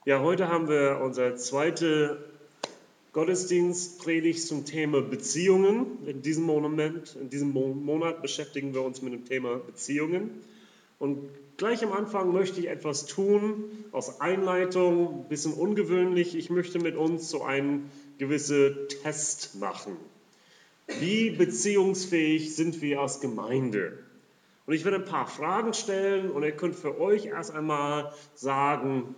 Ja, heute haben wir unser zweite Gottesdienstpredigt zum Thema Beziehungen. In diesem Monat beschäftigen wir uns mit dem Thema Beziehungen. Und gleich am Anfang möchte ich etwas tun, aus Einleitung, ein bisschen ungewöhnlich. Ich möchte mit uns so einen gewissen Test machen. Wie beziehungsfähig sind wir als Gemeinde? Und ich werde ein paar Fragen stellen und ihr könnt für euch erst einmal sagen,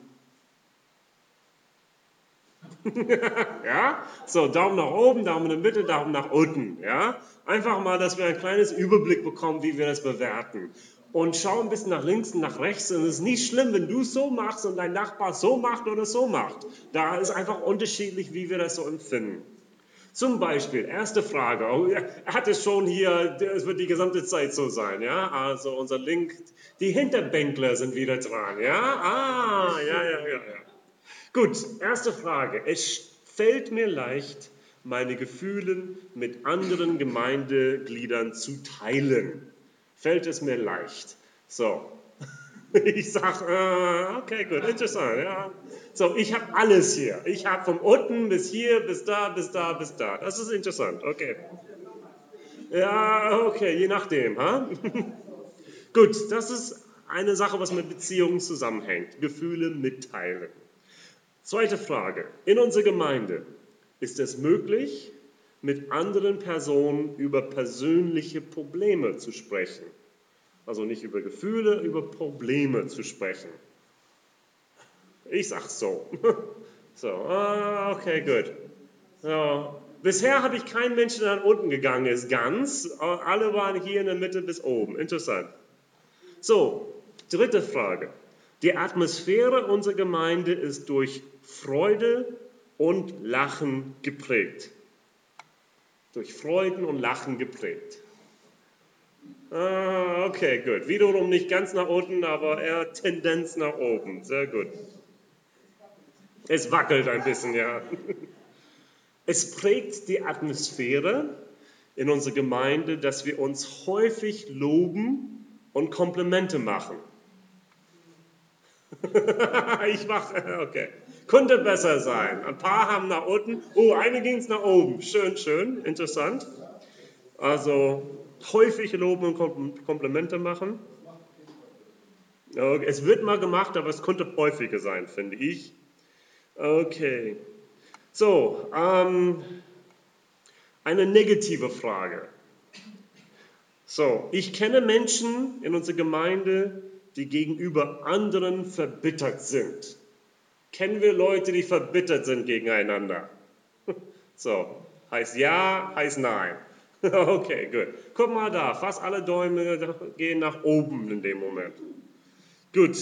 ja, so Daumen nach oben, Daumen in der Mitte, Daumen nach unten, ja. Einfach mal, dass wir ein kleines Überblick bekommen, wie wir das bewerten. Und schau ein bisschen nach links und nach rechts. Und es ist nicht schlimm, wenn du es so machst und dein Nachbar so macht oder so macht. Da ist einfach unterschiedlich, wie wir das so empfinden. Zum Beispiel, erste Frage, er hat es schon hier, es wird die gesamte Zeit so sein, ja, also unser Link, die Hinterbänkler sind wieder dran, ja, ja. Gut, erste Frage, es fällt mir leicht, meine Gefühle mit anderen Gemeindegliedern zu teilen. Fällt es mir leicht? So, ich sage, okay, gut, interessant, ja. So, ich habe alles hier. Ich habe von unten bis hier, bis da, bis da, bis da. Das ist interessant, okay. Ja, okay, je nachdem, ha? Gut, das ist eine Sache, was mit Beziehungen zusammenhängt. Gefühle mitteilen. Zweite Frage. In unserer Gemeinde ist es möglich, mit anderen Personen über persönliche Probleme zu sprechen. Also nicht über Gefühle, über Probleme zu sprechen. Ich sag so. So, okay, gut. So. Bisher habe ich keinen Menschen, der nach unten gegangen ist, ganz. Alle waren hier in der Mitte bis oben. Interessant. So, dritte Frage. Die Atmosphäre unserer Gemeinde ist durch Freude und Lachen geprägt. Durch Freuden und Lachen geprägt. Okay, gut. Wiederum nicht ganz nach unten, aber eher Tendenz nach oben. Sehr gut. Es wackelt ein bisschen, ja. Es prägt die Atmosphäre in unserer Gemeinde, dass wir uns häufig loben und Komplimente machen. Okay. Könnte besser sein. Ein paar haben nach unten. Eine ging es nach oben. Schön, interessant. Also häufig loben und Komplimente machen. Es wird mal gemacht, aber es könnte häufiger sein, finde ich. Okay. So, eine negative Frage. So, ich kenne Menschen in unserer Gemeinde, die gegenüber anderen verbittert sind. Kennen wir Leute, die verbittert sind gegeneinander? So, heißt ja, heißt nein. Okay, gut. Guck mal da, fast alle Däume gehen nach oben in dem Moment. Gut.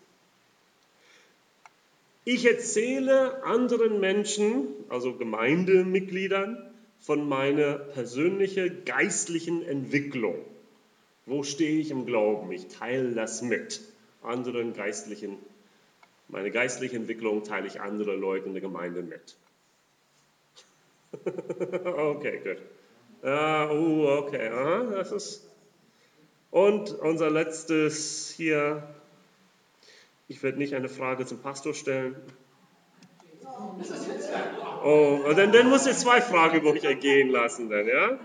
Ich erzähle anderen Menschen, also Gemeindemitgliedern, von meiner persönlichen geistlichen Entwicklung. Wo stehe ich im Glauben? Ich teile das mit anderen geistlichen. Meine geistliche Entwicklung teile ich anderen Leuten in der Gemeinde mit. Okay, gut. Okay, das ist. Und unser letztes hier. Ich werde nicht eine Frage zum Pastor stellen. Dann muss ich zwei Fragen über euch ergehen lassen, dann, ja?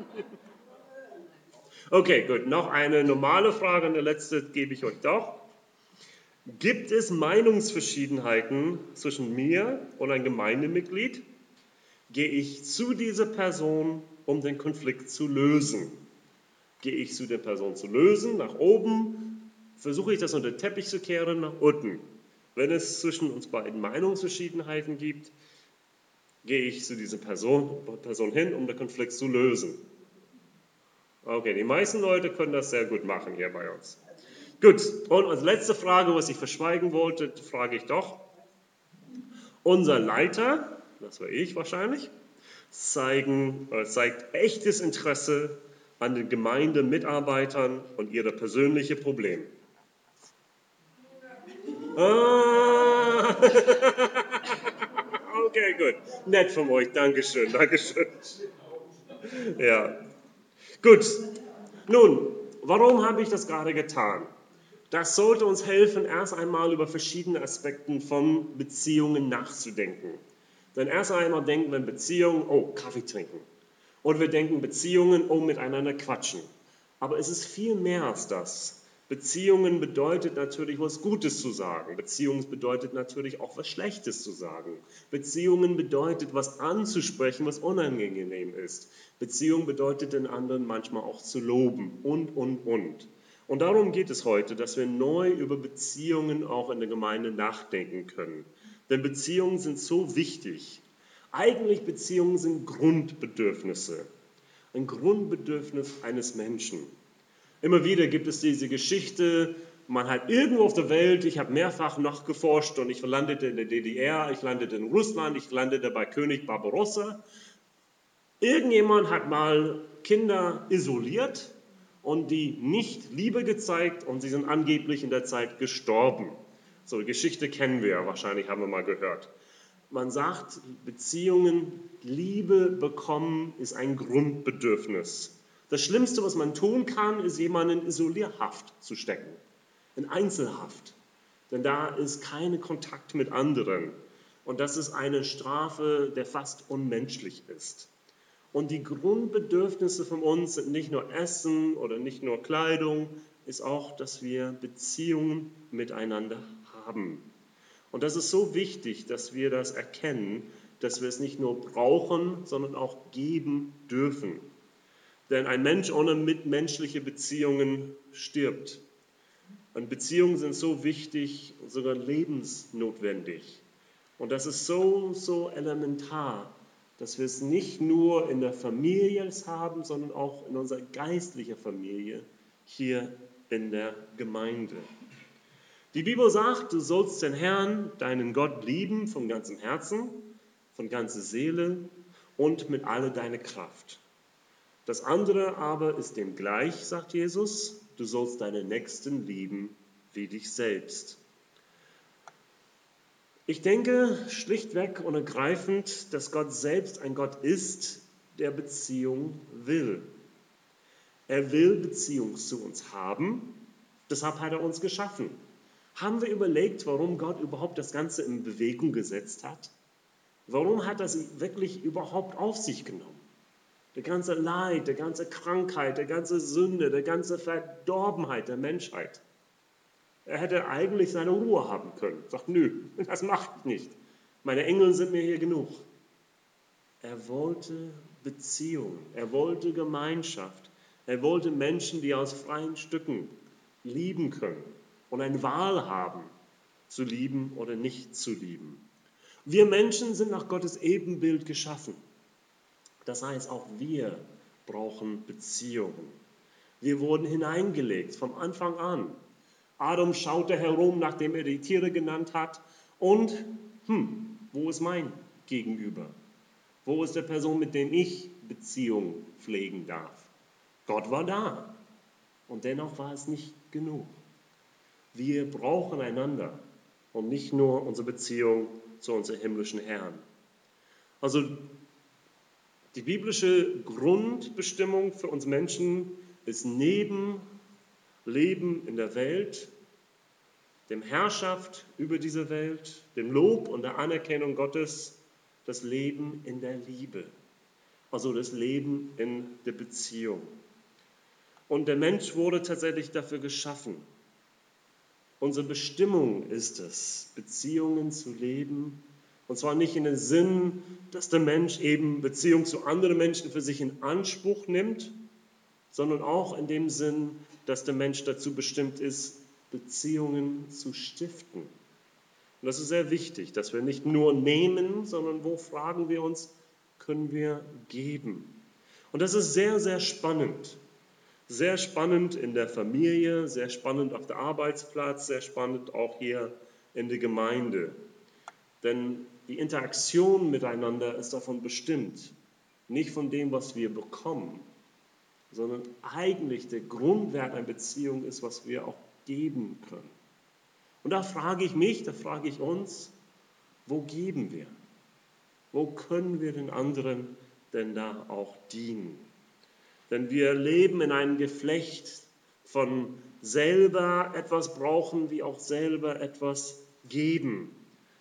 Okay, gut. Noch eine normale Frage und die letzte gebe ich euch doch. Gibt es Meinungsverschiedenheiten zwischen mir und einem Gemeindemitglied? Gehe ich zu dieser Person, um den Konflikt zu lösen? Gehe ich zu der Person zu lösen, nach oben? Versuche ich das unter den Teppich zu kehren, nach unten? Wenn es zwischen uns beiden Meinungsverschiedenheiten gibt, gehe ich zu dieser Person hin, um den Konflikt zu lösen. Okay, die meisten Leute können das sehr gut machen hier bei uns. Gut, und als letzte Frage, was ich verschweigen wollte, frage ich doch. Unser Leiter, das war ich wahrscheinlich, zeigt echtes Interesse an den Gemeindemitarbeitern und ihre persönlichen Probleme. Okay, gut. Nett von euch. Dankeschön. Ja. Gut. Nun, warum habe ich das gerade getan? Das sollte uns helfen, erst einmal über verschiedene Aspekte von Beziehungen nachzudenken. Denn erst einmal denken wir in Beziehungen, oh, Kaffee trinken. Oder wir denken Beziehungen, oh, miteinander quatschen. Aber es ist viel mehr als das. Beziehungen bedeutet natürlich, was Gutes zu sagen. Beziehungen bedeutet natürlich auch, was Schlechtes zu sagen. Beziehungen bedeutet, was anzusprechen, was unangenehm ist. Beziehung bedeutet, den anderen manchmal auch zu loben und. Und darum geht es heute, dass wir neu über Beziehungen auch in der Gemeinde nachdenken können. Denn Beziehungen sind so wichtig. Eigentlich Beziehungen sind Grundbedürfnisse. Ein Grundbedürfnis eines Menschen. Immer wieder gibt es diese Geschichte, man hat irgendwo auf der Welt, ich habe mehrfach nachgeforscht und ich landete in der DDR, ich landete in Russland, ich landete bei König Barbarossa. Irgendjemand hat mal Kinder isoliert und die nicht Liebe gezeigt und sie sind angeblich in der Zeit gestorben. So eine Geschichte kennen wir ja wahrscheinlich, haben wir mal gehört. Man sagt, Beziehungen, Liebe bekommen ist ein Grundbedürfnis. Das Schlimmste, was man tun kann, ist, jemanden in Isolierhaft zu stecken, in Einzelhaft. Denn da ist kein Kontakt mit anderen. Und das ist eine Strafe, der fast unmenschlich ist. Und die Grundbedürfnisse von uns sind nicht nur Essen oder nicht nur Kleidung, ist auch, dass wir Beziehungen miteinander haben. Und das ist so wichtig, dass wir das erkennen, dass wir es nicht nur brauchen, sondern auch geben dürfen. Denn ein Mensch ohne mitmenschliche Beziehungen stirbt. Und Beziehungen sind so wichtig, sogar lebensnotwendig. Und das ist so elementar, dass wir es nicht nur in der Familie haben, sondern auch in unserer geistlichen Familie hier in der Gemeinde. Die Bibel sagt, du sollst den Herrn, deinen Gott, lieben von ganzem Herzen, von ganzer Seele und mit aller deiner Kraft. Das andere aber ist dem gleich, sagt Jesus, du sollst deinen Nächsten lieben wie dich selbst. Ich denke schlichtweg und ergreifend, dass Gott selbst ein Gott ist, der Beziehung will. Er will Beziehung zu uns haben, deshalb hat er uns geschaffen. Haben wir überlegt, warum Gott überhaupt das Ganze in Bewegung gesetzt hat? Warum hat er es wirklich überhaupt auf sich genommen? Der ganze Leid, der ganze Krankheit, der ganze Sünde, der ganze Verdorbenheit der Menschheit. Er hätte eigentlich seine Ruhe haben können. Sagt, nö, das mache ich nicht. Meine Engel sind mir hier genug. Er wollte Beziehung, er wollte Gemeinschaft. Er wollte Menschen, die aus freien Stücken lieben können und eine Wahl haben, zu lieben oder nicht zu lieben. Wir Menschen sind nach Gottes Ebenbild geschaffen. Das heißt, auch wir brauchen Beziehungen. Wir wurden hineingelegt vom Anfang an. Adam schaute herum, nachdem er die Tiere genannt hat. Und, wo ist mein Gegenüber? Wo ist der Person, mit der ich Beziehung pflegen darf? Gott war da. Und dennoch war es nicht genug. Wir brauchen einander und nicht nur unsere Beziehung zu unserem himmlischen Herrn. Also die biblische Grundbestimmung für uns Menschen ist neben Leben in der Welt, dem Herrschaft über diese Welt, dem Lob und der Anerkennung Gottes, das Leben in der Liebe, also das Leben in der Beziehung. Und der Mensch wurde tatsächlich dafür geschaffen. Unsere Bestimmung ist es, Beziehungen zu leben. Und zwar nicht in dem Sinn, dass der Mensch eben Beziehung zu anderen Menschen für sich in Anspruch nimmt, sondern auch in dem Sinn, dass der Mensch dazu bestimmt ist, Beziehungen zu stiften. Und das ist sehr wichtig, dass wir nicht nur nehmen, sondern wo fragen wir uns, können wir geben. Und das ist sehr, sehr spannend. Sehr spannend in der Familie, sehr spannend auf dem Arbeitsplatz, sehr spannend auch hier in der Gemeinde. Denn die Interaktion miteinander ist davon bestimmt, nicht von dem, was wir bekommen, sondern eigentlich der Grundwert einer Beziehung ist, was wir auch geben können. Und da frage ich mich, da frage ich uns, wo geben wir? Wo können wir den anderen denn da auch dienen? Denn wir leben in einem Geflecht von selber etwas brauchen, wie auch selber etwas geben.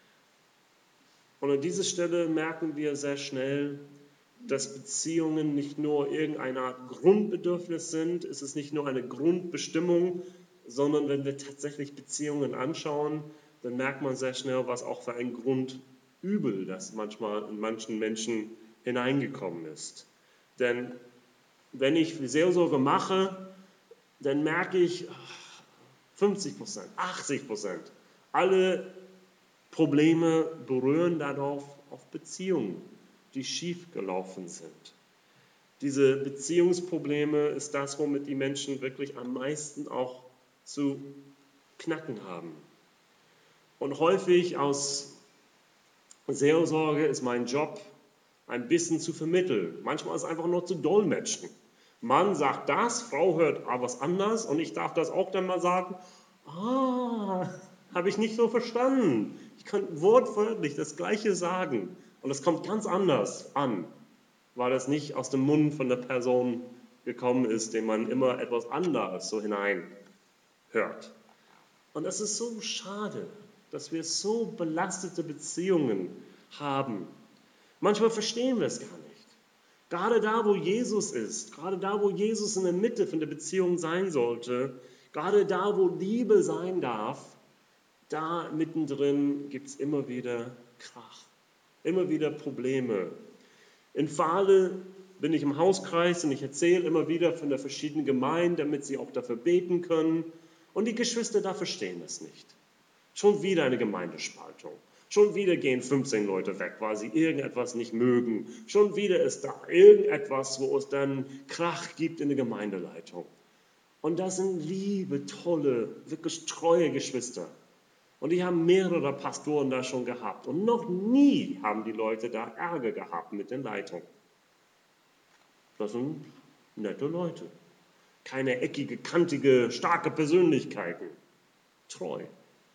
Und an dieser Stelle merken wir sehr schnell, dass Beziehungen nicht nur irgendeine Art Grundbedürfnis sind, es ist nicht nur eine Grundbestimmung, sondern wenn wir tatsächlich Beziehungen anschauen, dann merkt man sehr schnell, was auch für ein Grundübel das manchmal in manchen Menschen hineingekommen ist. Denn wenn ich Seelsorge mache, dann merke ich 50%, 80%, alle Probleme berühren darauf auf Beziehungen, die schief gelaufen sind. Diese Beziehungsprobleme ist das, womit die Menschen wirklich am meisten auch zu knacken haben. Und häufig aus Seelsorge ist mein Job, ein bisschen zu vermitteln. Manchmal ist es einfach nur zu dolmetschen. Mann sagt das, Frau hört was anderes und ich darf das auch dann mal sagen, habe ich nicht so verstanden. Ich kann wortwörtlich das Gleiche sagen und es kommt ganz anders an, weil das nicht aus dem Mund von der Person gekommen ist, dem man immer etwas anderes so hinein hört. Und es ist so schade, dass wir so belastete Beziehungen haben. Manchmal verstehen wir es gar nicht. Gerade da, wo Jesus ist, gerade da, wo Jesus in der Mitte von der Beziehung sein sollte, gerade da, wo Liebe sein darf, da mittendrin gibt es immer wieder Krach, immer wieder Probleme. In Fahle bin ich im Hauskreis und ich erzähle immer wieder von der verschiedenen Gemeinde, damit sie auch dafür beten können. Und die Geschwister da verstehen es nicht. Schon wieder eine Gemeindespaltung. Schon wieder gehen 15 Leute weg, weil sie irgendetwas nicht mögen. Schon wieder ist da irgendetwas, wo es dann Krach gibt in der Gemeindeleitung. Und das sind liebe, tolle, wirklich treue Geschwister. Und die haben mehrere Pastoren da schon gehabt. Und noch nie haben die Leute da Ärger gehabt mit den Leitungen. Das sind nette Leute. Keine eckige, kantige, starke Persönlichkeiten. Treu.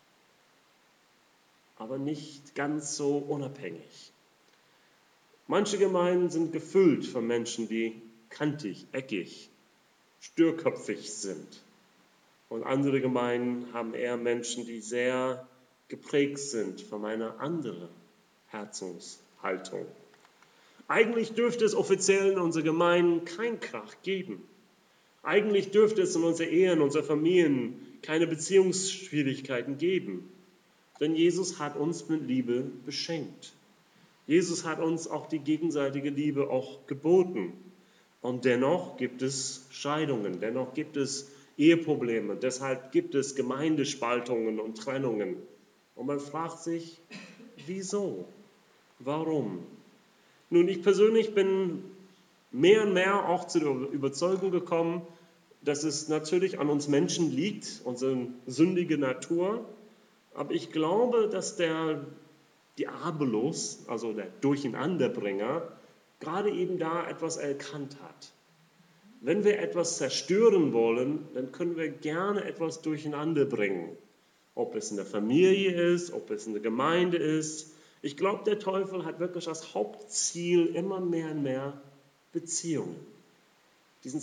Aber nicht ganz so unabhängig. Manche Gemeinden sind gefüllt von Menschen, die kantig, eckig, störköpfig sind. Und andere Gemeinden haben eher Menschen, die sehr geprägt sind von einer anderen Herzenshaltung. Eigentlich dürfte es offiziell in unserer Gemeinde keinen Krach geben. Eigentlich dürfte es in unserer Ehe, in unseren Familien keine Beziehungsschwierigkeiten geben. Denn Jesus hat uns mit Liebe beschenkt. Jesus hat uns auch die gegenseitige Liebe auch geboten. Und dennoch gibt es Scheidungen, dennoch gibt es Eheprobleme, deshalb gibt es Gemeindespaltungen und Trennungen. Und man fragt sich, wieso? Warum? Nun, ich persönlich bin mehr und mehr auch zu der Überzeugung gekommen, dass es natürlich an uns Menschen liegt, unsere sündige Natur. Aber ich glaube, dass der Diabolos, also der Durcheinanderbringer, gerade eben da etwas erkannt hat. Wenn wir etwas zerstören wollen, dann können wir gerne etwas durcheinander bringen. Ob es in der Familie ist, ob es in der Gemeinde ist. Ich glaube, der Teufel hat wirklich als Hauptziel immer mehr und mehr Beziehungen. Diesen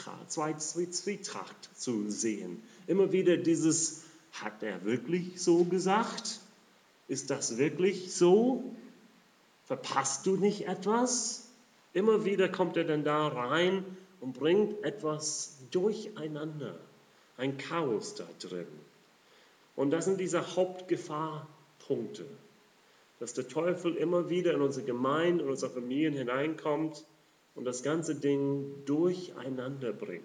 Zwietracht zu sehen. Immer wieder dieses, hat er wirklich so gesagt? Ist das wirklich so? Verpasst du nicht etwas? Immer wieder kommt er dann da rein und bringt etwas durcheinander, ein Chaos da drin. Und das sind diese Hauptgefahrpunkte, dass der Teufel immer wieder in unsere Gemeinde, in unsere Familien hineinkommt und das ganze Ding durcheinander bringt.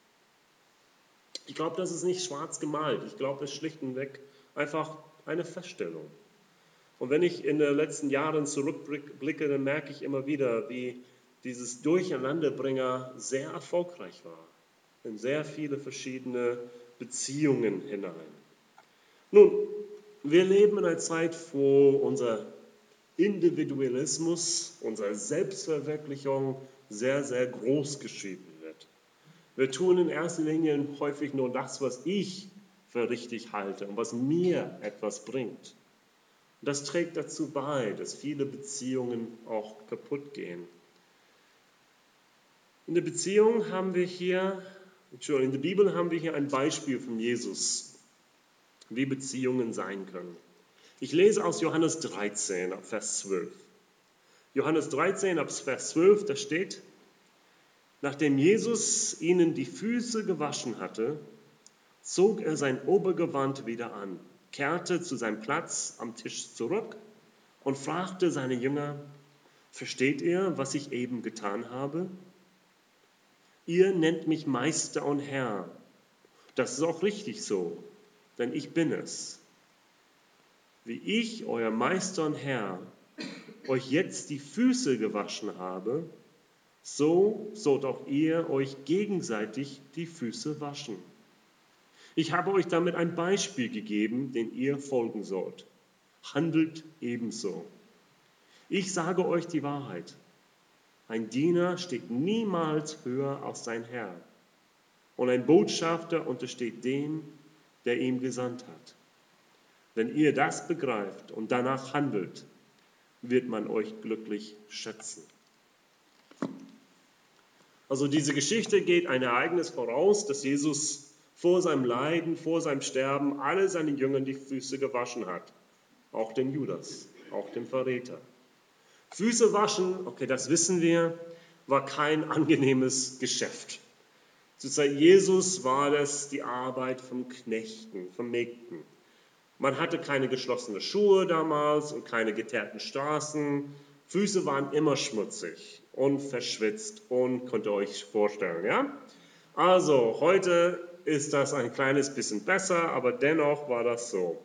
Ich glaube, das ist nicht schwarz gemalt. Ich glaube, das ist schlicht und weg einfach eine Feststellung. Und wenn ich in den letzten Jahren zurückblicke, dann merke ich immer wieder, wie dieses Durcheinanderbringer sehr erfolgreich war. In sehr viele verschiedene Beziehungen hinein. Nun, wir leben in einer Zeit, wo unser Individualismus, unsere Selbstverwirklichung sehr, sehr groß geschrieben wird. Wir tun in erster Linie häufig nur das, was ich für richtig halte und was mir etwas bringt. Und das trägt dazu bei, dass viele Beziehungen auch kaputt gehen. In der Beziehung haben wir hier In der Bibel haben wir hier ein Beispiel von Jesus, wie Beziehungen sein können. Ich lese aus Johannes 13, ab Vers 12. Johannes 13, ab Vers 12, da steht: Nachdem Jesus ihnen die Füße gewaschen hatte, zog er sein Obergewand wieder an, kehrte zu seinem Platz am Tisch zurück und fragte seine Jünger: Versteht ihr, was ich eben getan habe? Ihr nennt mich Meister und Herr. Das ist auch richtig so, denn ich bin es. Wie ich, euer Meister und Herr, euch jetzt die Füße gewaschen habe, so sollt auch ihr euch gegenseitig die Füße waschen. Ich habe euch damit ein Beispiel gegeben, dem ihr folgen sollt. Handelt ebenso. Ich sage euch die Wahrheit. Ein Diener steht niemals höher als sein Herr. Und ein Botschafter untersteht dem, der ihn gesandt hat. Wenn ihr das begreift und danach handelt, wird man euch glücklich schätzen. Also diese Geschichte geht ein Ereignis voraus, dass Jesus vor seinem Leiden, vor seinem Sterben alle seinen Jüngern die Füße gewaschen hat. Auch dem Judas, auch dem Verräter. Füße waschen, okay, das wissen wir, war kein angenehmes Geschäft. Zur Zeit Jesus war das die Arbeit von Knechten, von Mägden. Man hatte keine geschlossenen Schuhe damals und keine geteerten Straßen. Füße waren immer schmutzig und verschwitzt und könnt ihr euch vorstellen, ja? Also, heute ist das ein kleines bisschen besser, aber dennoch war das so.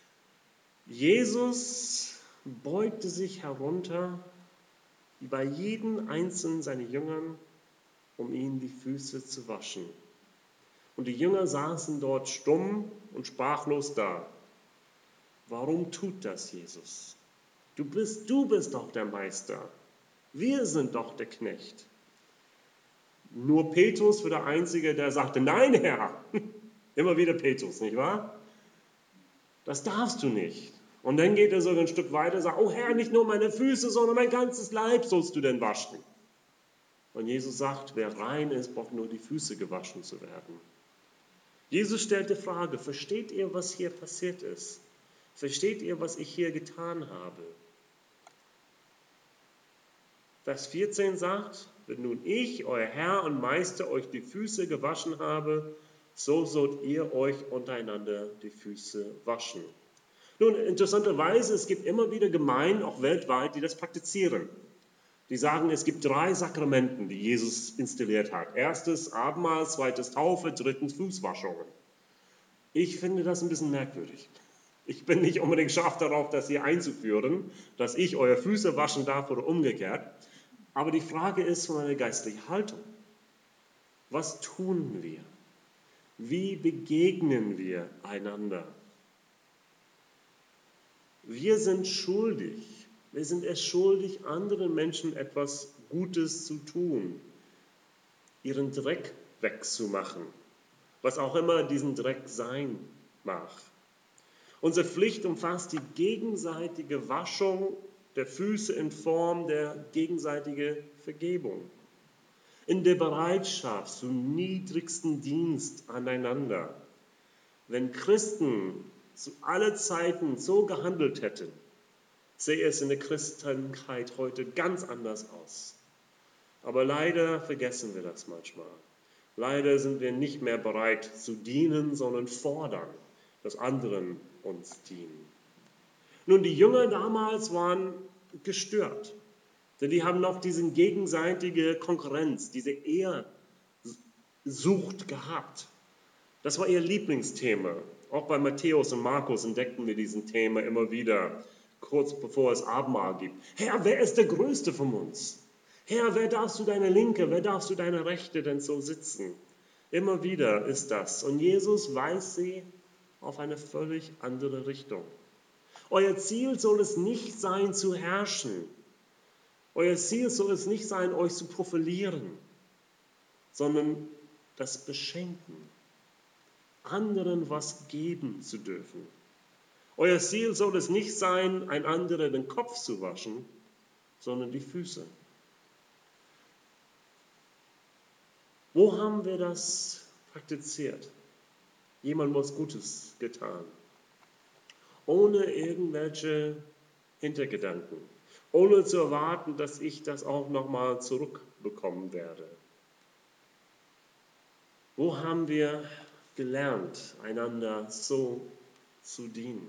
Jesus beugte sich herunter bei jedem einzelnen seiner Jüngern, um ihnen die Füße zu waschen. Und die Jünger saßen dort stumm und sprachlos da. Warum tut das Jesus? Du bist doch der Meister. Wir sind doch der Knecht. Nur Petrus war der Einzige, der sagte: Nein, Herr. Immer wieder Petrus, nicht wahr? Das darfst du nicht. Und dann geht er sogar ein Stück weiter und sagt: Oh Herr, nicht nur meine Füße, sondern mein ganzes Leib sollst du denn waschen. Und Jesus sagt: Wer rein ist, braucht nur die Füße gewaschen zu werden. Jesus stellt die Frage: Versteht ihr, was hier passiert ist? Versteht ihr, was ich hier getan habe? Vers 14 sagt: Wenn nun ich, euer Herr und Meister, euch die Füße gewaschen habe, so sollt ihr euch untereinander die Füße waschen. Nun, interessanterweise, es gibt immer wieder Gemeinden, auch weltweit, die das praktizieren. Die sagen, es gibt 3 Sakramenten, die Jesus installiert hat. Erstes Abendmahl, zweites Taufe, drittens Fußwaschungen. Ich finde das ein bisschen merkwürdig. Ich bin nicht unbedingt scharf darauf, das hier einzuführen, dass ich eure Füße waschen darf oder umgekehrt. Aber die Frage ist von einer geistlichen Haltung. Was tun wir? Wie begegnen wir einander? Wir sind schuldig. Wir sind es schuldig, anderen Menschen etwas Gutes zu tun, ihren Dreck wegzumachen, was auch immer diesen Dreck sein mag. Unsere Pflicht umfasst die gegenseitige Waschung der Füße in Form der gegenseitigen Vergebung, in der Bereitschaft zum niedrigsten Dienst aneinander. Wenn Christen zu aller Zeiten so gehandelt hätten, sähe es in der Christenheit heute ganz anders aus. Aber leider vergessen wir das manchmal. Leider sind wir nicht mehr bereit zu dienen, sondern fordern, dass anderen uns dienen. Nun, die Jünger damals waren gestört, denn die haben noch diese gegenseitige Konkurrenz, diese Ehrsucht gehabt. Das war ihr Lieblingsthema. Auch bei Matthäus und Markus entdeckten wir diesen Thema immer wieder, kurz bevor es Abendmahl gibt. Herr, wer ist der Größte von uns? Herr, wer darfst du deine Linke, wer darfst du deine Rechte denn so sitzen? Immer wieder ist das. Und Jesus weist sie auf eine völlig andere Richtung. Euer Ziel soll es nicht sein, zu herrschen. Euer Ziel soll es nicht sein, euch zu profilieren, sondern das Beschenken, anderen was geben zu dürfen. Euer Ziel soll es nicht sein, ein anderer den Kopf zu waschen, sondern die Füße. Wo haben wir das praktiziert. Jemand was Gutes getan. Ohne irgendwelche Hintergedanken. Ohne zu erwarten, dass ich das auch nochmal zurückbekommen werde. Wo haben wir gelernt, einander so zu dienen?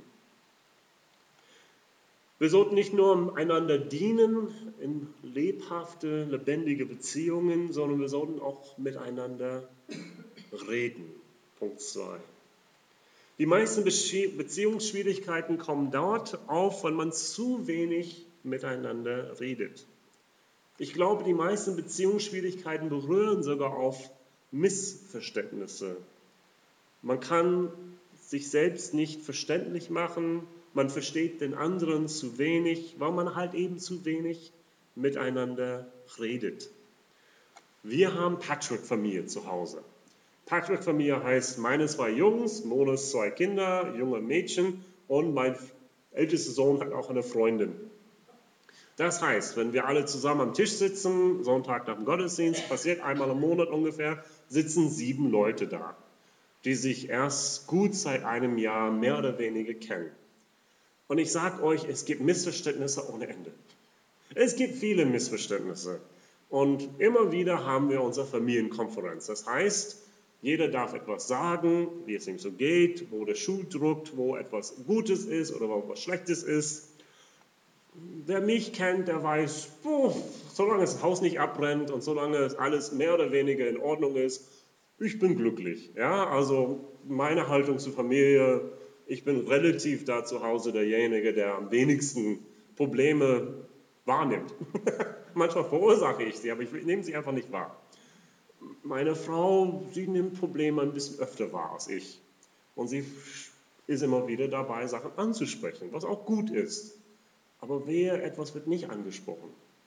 Wir sollten nicht nur einander dienen in lebhafte, lebendige Beziehungen, sondern wir sollten auch miteinander reden. Punkt 2. Die meisten Beziehungsschwierigkeiten kommen dort auf, wenn man zu wenig miteinander redet. Ich glaube, die meisten Beziehungsschwierigkeiten berühren sogar auf Missverständnisse. Man kann sich selbst nicht verständlich machen, man versteht den anderen zu wenig, weil man halt eben zu wenig miteinander redet. Wir haben Patchwork-Familie zu Hause. Patchwork-Familie heißt meine 2 Jungs, Monas 2 Kinder, junge Mädchen und mein ältester Sohn hat auch eine Freundin. Das heißt, wenn wir alle zusammen am Tisch sitzen, Sonntag nach dem Gottesdienst, passiert einmal im Monat ungefähr, sitzen 7 Leute da, die sich erst gut seit einem Jahr mehr oder weniger kennen. Und ich sage euch, es gibt Missverständnisse ohne Ende. Es gibt viele Missverständnisse. Und immer wieder haben wir unsere Familienkonferenz. Das heißt, jeder darf etwas sagen, wie es ihm so geht, wo der Schuh drückt, wo etwas Gutes ist oder wo etwas Schlechtes ist. Wer mich kennt, der weiß, solange das Haus nicht abbrennt und solange alles mehr oder weniger in Ordnung ist, ich bin glücklich. Ja, also meine Haltung zur Familie, ich bin relativ da zu Hause derjenige, der am wenigsten Probleme wahrnimmt. Manchmal verursache ich sie, aber ich nehme sie einfach nicht wahr. Meine Frau, sie nimmt Probleme ein bisschen öfter wahr als ich. Und sie ist immer wieder dabei, Sachen anzusprechen, was auch gut ist. Aber etwas wird nicht angesprochen.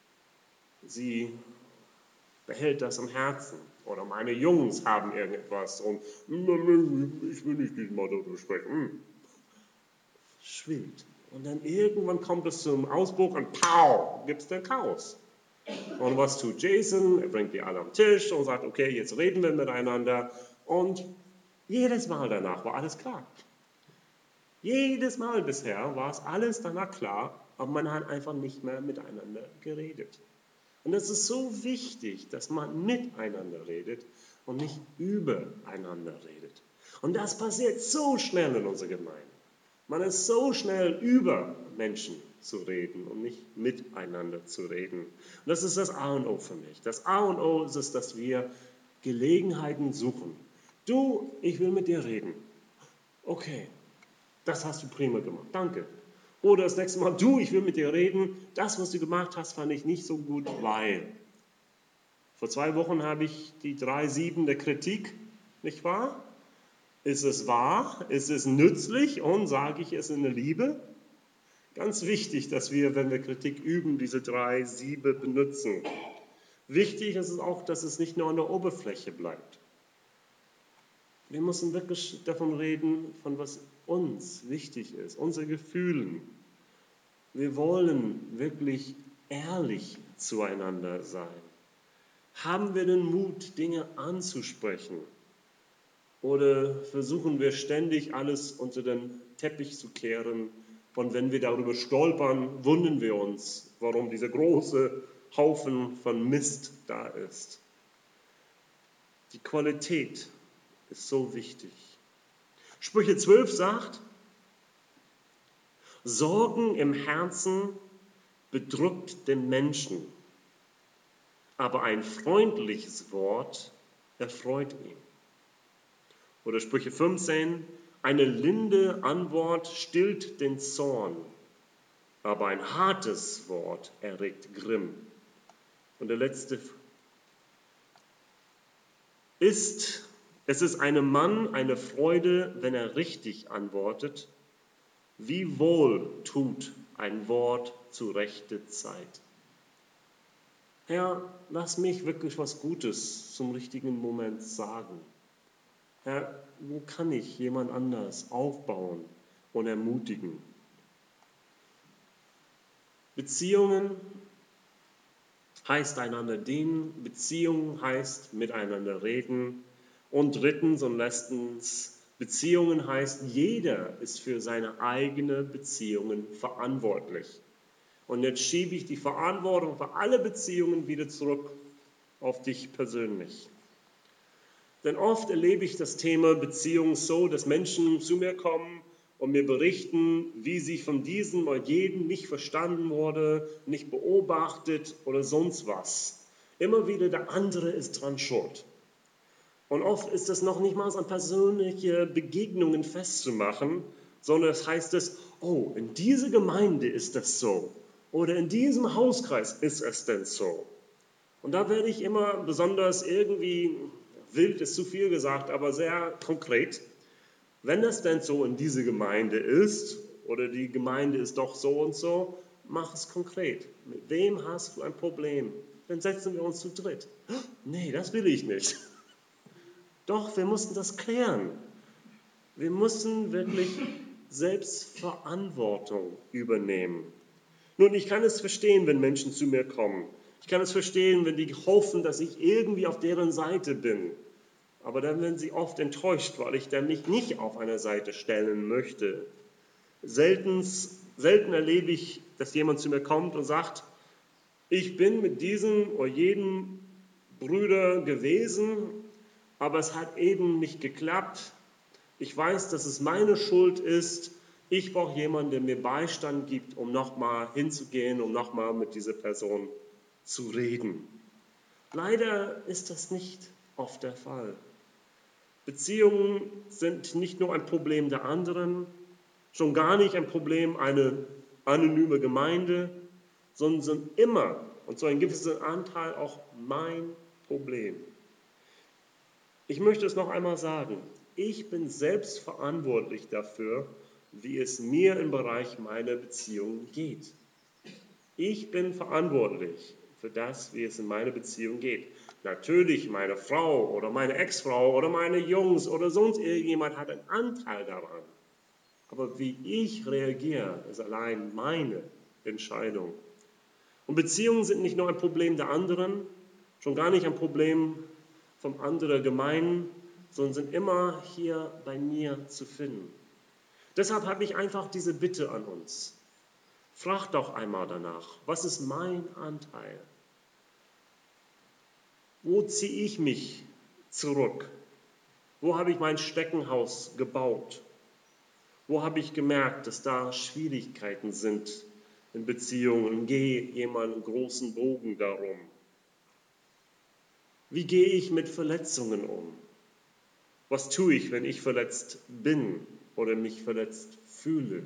Sie behält das am Herzen. Oder meine Jungs haben irgendetwas und ich will nicht diesmal darüber sprechen. Schwillt. Und dann irgendwann kommt es zum Ausbruch und pow, gibt es den Chaos. Und was tut Jason? Er bringt die alle am Tisch und sagt, okay, jetzt reden wir miteinander. Und jedes Mal danach war alles klar. Jedes Mal bisher war es alles danach klar, aber man hat einfach nicht mehr miteinander geredet. Und es ist so wichtig, dass man miteinander redet und nicht übereinander redet. Und das passiert so schnell in unserer Gemeinde. Man ist so schnell über Menschen zu reden und nicht miteinander zu reden. Und das ist das A und O für mich. Das A und O ist es, dass wir Gelegenheiten suchen. Du, ich will mit dir reden. Okay, das hast du prima gemacht. Danke. Oder das nächste Mal, du, ich will mit dir reden. Das, was du gemacht hast, fand ich nicht so gut, weil. Vor 2 Wochen habe ich die 3 Sieben der Kritik, nicht wahr? Ist es wahr? Ist es nützlich? Und sage ich es in der Liebe? Ganz wichtig, dass wir, wenn wir Kritik üben, diese 3 Siebe benutzen. Wichtig ist es auch, dass es nicht nur an der Oberfläche bleibt. Wir müssen wirklich davon reden, von was uns wichtig ist, unsere Gefühle. Wir wollen wirklich ehrlich zueinander sein. Haben wir den Mut, Dinge anzusprechen? Oder versuchen wir ständig alles unter den Teppich zu kehren? Und wenn wir darüber stolpern, wundern wir uns, warum dieser große Haufen von Mist da ist. Die Qualität ist so wichtig. Sprüche 12 sagt, Sorgen im Herzen bedrückt den Menschen, aber ein freundliches Wort erfreut ihn. Oder Sprüche 15, eine linde Antwort stillt den Zorn, aber ein hartes Wort erregt Grimm. Und der letzte es ist einem Mann eine Freude, wenn er richtig antwortet. Wie wohl tut ein Wort zu rechter Zeit. Herr, lass mich wirklich was Gutes zum richtigen Moment sagen. Herr, wo kann ich jemand anders aufbauen und ermutigen? Beziehungen heißt einander dienen, Beziehung heißt miteinander reden Und drittens und letztens, Beziehungen heißt, jeder ist für seine eigenen Beziehungen verantwortlich. Und jetzt schiebe ich die Verantwortung für alle Beziehungen wieder zurück auf dich persönlich. Denn oft erlebe ich das Thema Beziehung so, dass Menschen zu mir kommen und mir berichten, wie sie von diesem oder jedem nicht verstanden wurde, nicht beobachtet oder sonst was. Immer wieder der andere ist dran schuld. Und oft ist das noch nicht mal an persönliche Begegnungen festzumachen, sondern es heißt es, oh, in dieser Gemeinde ist das so. Oder in diesem Hauskreis ist es denn so. Und da werde ich immer besonders irgendwie, wild ist zu viel gesagt, aber sehr konkret. Wenn das denn so in dieser Gemeinde ist, oder die Gemeinde ist doch so und so, mach es konkret. Mit wem hast du ein Problem? Dann setzen wir uns zu dritt. Nee, das will ich nicht. Doch, wir mussten das klären. Wir mussten wirklich Selbstverantwortung übernehmen. Nun, ich kann es verstehen, wenn Menschen zu mir kommen. Ich kann es verstehen, wenn die hoffen, dass ich irgendwie auf deren Seite bin. Aber dann werden sie oft enttäuscht, weil ich dann mich nicht auf eine Seite stellen möchte. Selten erlebe ich, dass jemand zu mir kommt und sagt, ich bin mit diesem oder jedem Bruder gewesen, aber es hat eben nicht geklappt. Ich weiß, dass es meine Schuld ist. Ich brauche jemanden, der mir Beistand gibt, um nochmal hinzugehen, um nochmal mit dieser Person zu reden. Leider ist das nicht oft der Fall. Beziehungen sind nicht nur ein Problem der anderen, schon gar nicht ein Problem einer anonymen Gemeinde, sondern sind immer und zu einem gewissen Anteil auch mein Problem. Ich möchte es noch einmal sagen, ich bin selbst verantwortlich dafür, wie es mir im Bereich meiner Beziehung geht. Ich bin verantwortlich für das, wie es in meiner Beziehung geht. Natürlich meine Frau oder meine Ex-Frau oder meine Jungs oder sonst irgendjemand hat einen Anteil daran. Aber wie ich reagiere, ist allein meine Entscheidung. Und Beziehungen sind nicht nur ein Problem der anderen, schon gar nicht ein Problem von anderen Gemeinden, sondern sind immer hier bei mir zu finden. Deshalb habe ich einfach diese Bitte an uns. Frag doch einmal danach, was ist mein Anteil? Wo ziehe ich mich zurück? Wo habe ich mein Steckenhaus gebaut? Wo habe ich gemerkt, dass da Schwierigkeiten sind in Beziehungen und gehe jemand einen großen Bogen darum? Wie gehe ich mit Verletzungen um? Was tue ich, wenn ich verletzt bin oder mich verletzt fühle?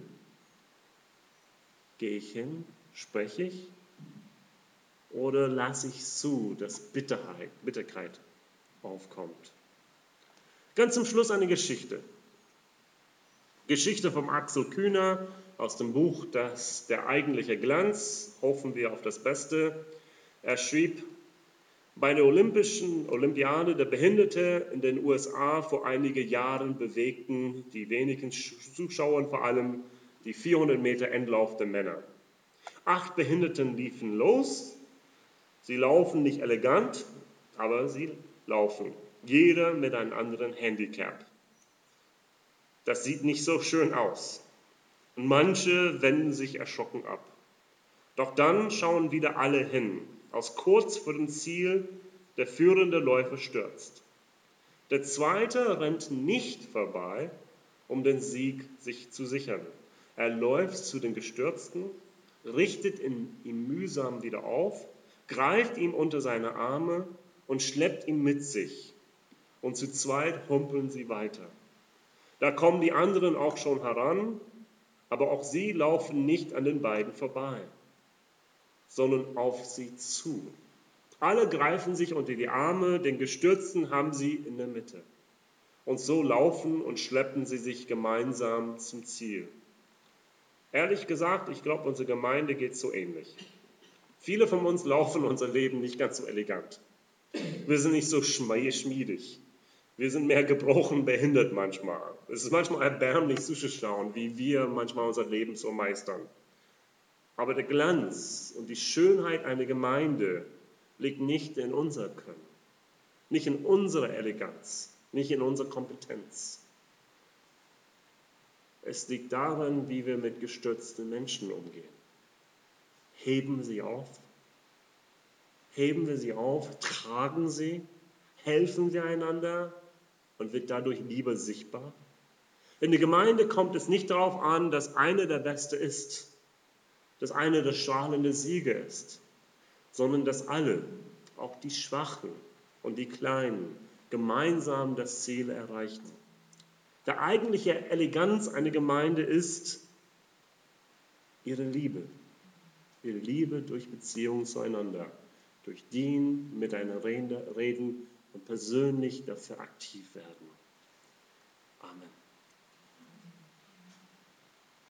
Gehe ich hin? Spreche ich? Oder lasse ich zu, dass Bitterkeit aufkommt? Ganz zum Schluss eine Geschichte. Geschichte vom Axel Kühner aus dem Buch Der eigentliche Glanz. Hoffen wir auf das Beste. Er schrieb, bei der Olympischen Olympiade der Behinderte in den USA vor einigen Jahren bewegten die wenigen Zuschauer vor allem die 400 Meter Endlauf der Männer. 8 Behinderten liefen los. Sie laufen nicht elegant, aber sie laufen. Jeder mit einem anderen Handicap. Das sieht nicht so schön aus. Und manche wenden sich erschrocken ab. Doch dann schauen wieder alle hin, als kurz vor dem Ziel der führende Läufer stürzt. Der zweite rennt nicht vorbei, um den Sieg sich zu sichern. Er läuft zu den Gestürzten, richtet ihn mühsam wieder auf, greift ihm unter seine Arme und schleppt ihn mit sich. Und zu zweit humpeln sie weiter. Da kommen die anderen auch schon heran, aber auch sie laufen nicht an den beiden vorbei, sondern auf sie zu. Alle greifen sich unter die Arme, den Gestürzten haben sie in der Mitte. Und so laufen und schleppen sie sich gemeinsam zum Ziel. Ehrlich gesagt, ich glaube, unsere Gemeinde geht so ähnlich. Viele von uns laufen unser Leben nicht ganz so elegant. Wir sind nicht so schmiedig. Wir sind mehr gebrochen, behindert manchmal. Es ist manchmal erbärmlich zuzuschauen, wie wir manchmal unser Leben so meistern. Aber der Glanz und die Schönheit einer Gemeinde liegt nicht in unser Können, nicht in unserer Eleganz, nicht in unserer Kompetenz. Es liegt darin, wie wir mit gestürzten Menschen umgehen. Heben sie auf. Heben wir sie auf, tragen sie, helfen wir einander und wird dadurch Liebe sichtbar. In der Gemeinde kommt es nicht darauf an, dass einer der Beste ist, dass einer der strahlende Sieger ist, sondern dass alle, auch die Schwachen und die Kleinen, gemeinsam das Ziel erreichen. Die eigentliche Eleganz einer Gemeinde ist ihre Liebe durch Beziehung zueinander, durch Dienen, miteinander reden und persönlich dafür aktiv werden. Amen.